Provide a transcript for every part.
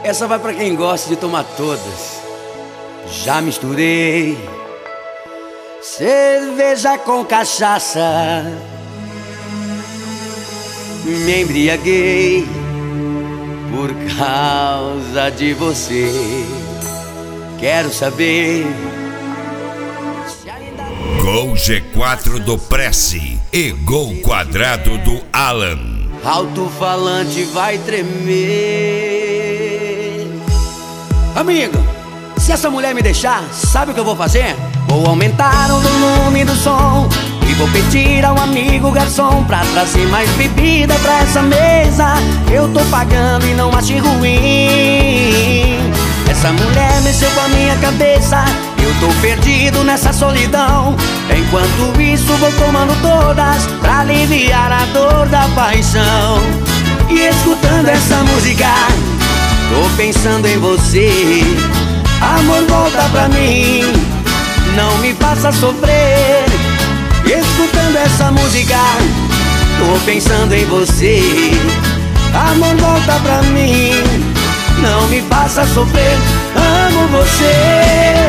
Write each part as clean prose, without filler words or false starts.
Essa vai pra quem gosta de tomar todas. Já misturei cerveja com cachaça, me embriaguei por causa de você. Quero saber se ainda... Gol G4 do Prece e gol quadrado do Alan. Alto-falante vai tremer. Amigo, se essa mulher me deixar, sabe o que eu vou fazer? Vou aumentar o volume do som e vou pedir ao amigo garçom pra trazer mais bebida pra essa mesa. Eu tô pagando e não acho ruim. Essa mulher mexeu com a minha cabeça, eu tô perdido nessa solidão. Enquanto isso vou tomando todas pra aliviar a dor da paixão. E escutando essa música, tô pensando em você. Amor, volta pra mim, não me faça sofrer. E escutando essa música, tô pensando em você. Amor, volta pra mim, não me faça sofrer. Amo você.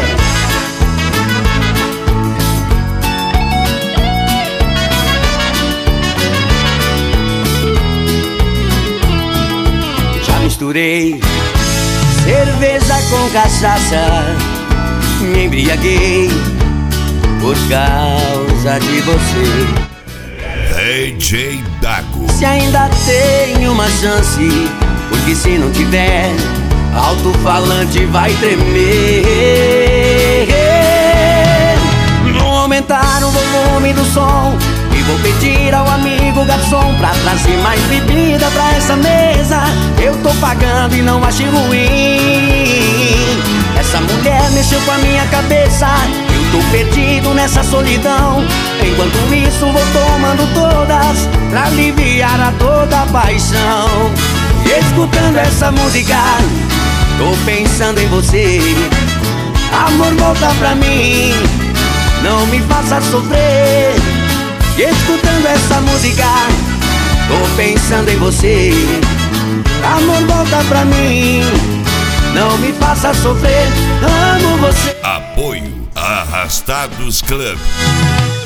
Já misturei cerveja com cachaça, me embriaguei por causa de você. DJ Dago. Se ainda tem uma chance, porque se não tiver, alto-falante vai tremer. Vou aumentar o volume do som e vou pedir ao amigo garçom pra trazer mais bebida pra essa mesa. Eu tô pagando e não acho ruim. Essa mulher mexeu com a minha cabeça, eu tô perdido nessa solidão. Enquanto isso vou tomando todas pra aliviar a dor da paixão. E escutando essa música, tô pensando em você. Amor, volta pra mim, não me faça sofrer. E escutando essa música, tô pensando em você. Amor, volta pra mim, não me faça sofrer. Amo você. Apoio Arrastados Club.